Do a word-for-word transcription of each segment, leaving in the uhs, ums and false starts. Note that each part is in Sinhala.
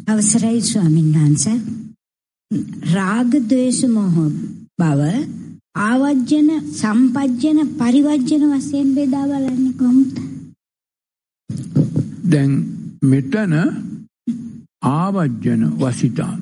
අවසරයි ස්වාමීන් වහන්සේ. රාග ද්වේෂ මොහ බව ආවජ්ජන සම්පජ්ජන පරිවර්ජන වශයෙන් බෙදා බලන්නේ කොහොමද? දැන් මෙතන ආවජ්ජන වසිතා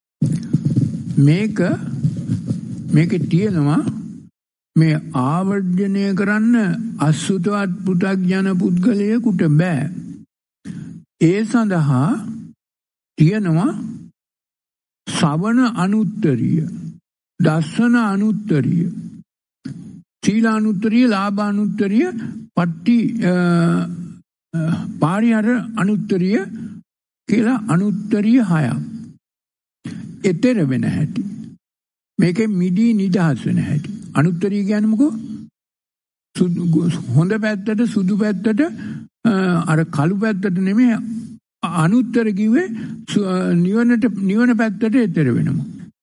මේක මේකේ තියෙනවා මේ ආවර්ජනය කරන්න අසුතවත් පු탁ජන පුද්ගලයෙකුට බෑ. ඒ සඳහා තියෙනවා ශ්‍රවණ අනුත්තරීය, දර්ශන අනුත්තරීය, සීල අනුත්තරීය, ලාභ අනුත්තරීය, පට්ටි පාරිහර අනුත්තරීය කියලා අනුත්තරීය හයක්. එතර වෙන හැටි. මේකේ මිදී නිදහස් වෙන හැටි. අනුත්තරීය කියන්නේ මොකෝ? හොඳ පැත්තට සුදු පැත්තට අර කළු පැත්තට නෙමෙයි අනුත්තර කිව්වේ නිවනට නිවන පැත්තට එතර වෙනවා.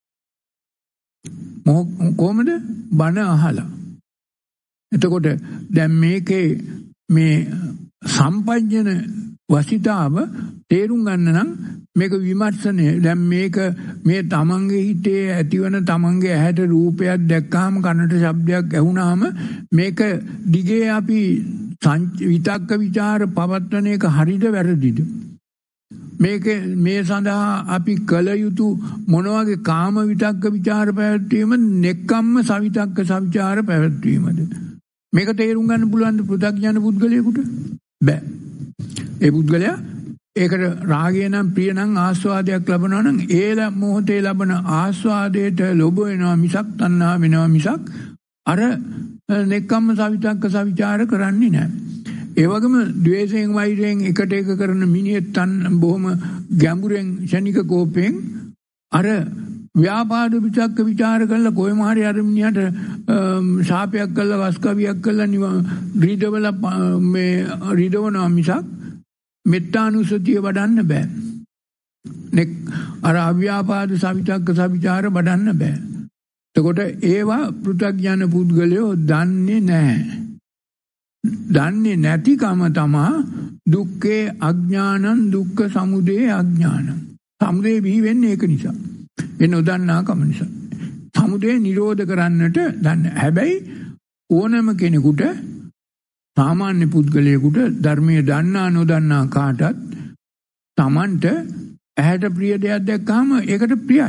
කොහොමද? බණ අහලා. එතකොට දැන් මේකේ මේ සම්පජ්ජන වසිතාව තේරුම් ගන්න නම් මේක විමර්ශනය. දැන් මේක මේ තමන්ගේ හිතේ ඇතිවන තමන්ගේ ඇහැට රූපයක් දැක්කාම කනට ශබ්දයක් ඇහුණාම මේක දිගේ අපි විතක්ක ਵਿਚාර පවත්වන එක හරිද වැරදිද? මේක මේ සඳහා අපි කල යුතු මොන වගේ කාම විතක්ක ਵਿਚාර පැවැත්වීම, නෙක්ඛම්ම සවිතක්ක සවිචාර පැවැත්වීමද? මේක තේරුම් ගන්න පුළුවන් පු탁ඥාන පුද්ගලයෙකුට බෑ. ඒ පුද්ගලයා ඒකට රාගය නම් ප්‍රිය නම් ආස්වාදයක් ලබනවා නම් ඒ මොහොතේ ලබන ආස්වාදයට ලොබ වෙනවා මිසක් තණ්හා වෙනවා මිසක් අර නෙක්ඛම්ම සවිතක්ක සවිචාර කරන්නේ නැහැ. ඒ වගේම ද්වේෂයෙන් වෛරයෙන් එකට එක කරන මිනිහෙක් තන් බොහොම ගැඹුරෙන් ශනික කෝපයෙන් අර ව්‍යාපාද විචක්ක ਵਿਚාර කරලා කොහෙම හරි අර මිනිහට ශාපයක් කළා වස්කවියක් කළා රීදවල මේ රීදවනවා මිසක් මෙත්තානුසතිය වඩන්න බෑ. නෙක් අර අව්‍යාපාද සවිතක්ක සවිචාර වඩන්න බෑ. එතකොට ඒවා පෘථග්ජන පුද්ගලයෝ දන්නේ නැහැ. දන්නේ නැතිකම තමා දුක්ඛේ අඥානං දුක්ඛ සමුදය අඥානං. සමුදය බිහි වෙන්නේ ඒක නිසා. ඒ නොදන්නා කම නිසා. සමුදය නිරෝධ කරන්නට දන්න. හැබැයි ඕනම කෙනෙකුට සාමාන්‍ය පුද්ගලයෙකුට ධර්මයේ දන්නා නොදන්නා කාටත් Tamanට ඇහැට ප්‍රිය දෙයක් දැක්කම ඒකට ප්‍රියයි.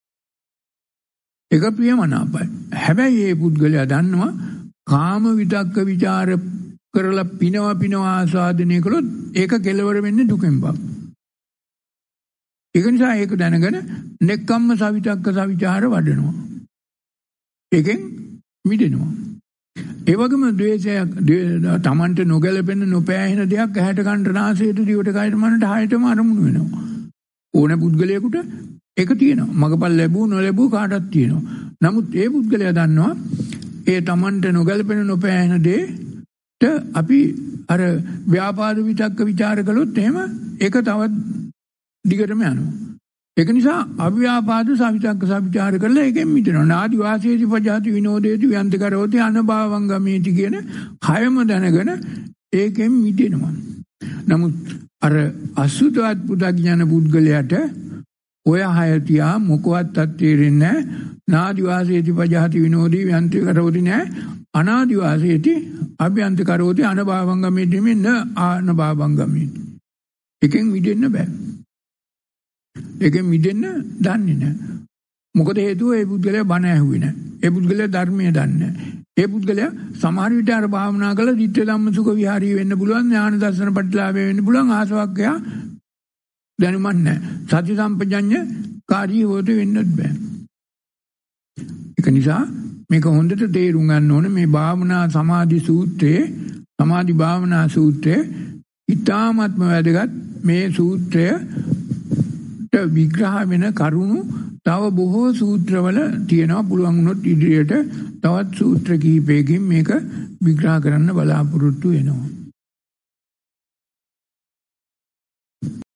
ඒක ප්‍රියමනාපයි. හැබැයි මේ පුද්ගලයා දන්නවා කාම විතක්ක ਵਿਚාර කරලා පිනවා පිනවා ආස්වාදනය කළොත් ඒක කෙලවර වෙන්නේ දුකෙන් බව. ඒක නිසා ඒක දැනගෙන නෙක්ඛම්ම සවිතක්ක සවිචාර වඩනවා. ඒකෙන් මිදෙනවා. ඒ වගේම ද්වේෂයක් තමන්ට නොගැලපෙන නොපෑහෙන දෙයක් ඇහැට කනට නාසයට දිවට කයට මනට හයටම අරමුණු වෙනවා. ඕන පුද්ගලයෙකුට ඒක තියෙනවා. මගපල් ලැබුව නොලැබුව කාටත් තියෙනවා. නමුත් ඒ පුද්ගලයා දන්නවා ඒ තමන්ට නොගැලපෙන නොපෑහෙන දෙයට අපි අර ව්‍යාපාද විතක්ක ਵਿਚාර කළොත් එහෙම ඒක තවත් දිගටම යනවා. ඒක නිසා අව්‍යාපාද සවිතක්ක සවිචාර කරලා ඒකෙන් මිදෙනවා. නාදි වාසේති පජාති විනෝදේති ව්‍යන්ත කරෝති අනභවං ගමේති කියන හයම දැනගෙන ඒකෙන් මිදෙනවා. නමුත් අර අසුතවත් පු탁ඥාන පුද්ගලයාට ඔය හය තියා මොකවත් තේරෙන්නේ නැහැ. නාදි වාසේති පජාති විනෝදී ව්‍යන්ත කරෝති නැහැ. අනාදි වාසේති අභ්‍යන්ත කරෝති අනභවං ගමේති මෙන්න අනභවං ගමේති. ඒකෙන් මිදෙන්න බෑ. ඒකෙන් මිදෙන්න දන්නේ නැහැ. මොකද හේතුව ඒ පුද්ගලයා බණ ඇහුවේ නැහැ. ඒ පුද්ගලයා ධර්මයේ දන්නේ නැහැ. ඒ පුද්ගලයා සමහර විට අර භාවනා කළා දිට්ඨ ධම්ම සුඛ විහාරී වෙන්න පුළුවන්, ඥාන දර්ශන ප්‍රතිලාභය වෙන්න පුළුවන්, ආසවක්ඛය දැනුමක් නැහැ. සති සම්පජඤ්ඤ කාර්යී හොත වෙන්නත් බෑ. ඒක නිසා මේක හොඳට තේරුම් ගන්න ඕනේ. මේ භාවනා සමාධි සූත්‍රයේ සමාධි භාවනා සූත්‍රයේ ඊ타ත්ම වැදගත් මේ සූත්‍රය විග්‍රහ වෙන කරුණු තව බොහෝ සූත්‍රවල තියෙනවා. පුළුවන් වුණොත් ඉදිරියට තවත් සූත්‍ර කිහිපයකින් මේක විග්‍රහ කරන්න බලාපොරොත්තු වෙනවා.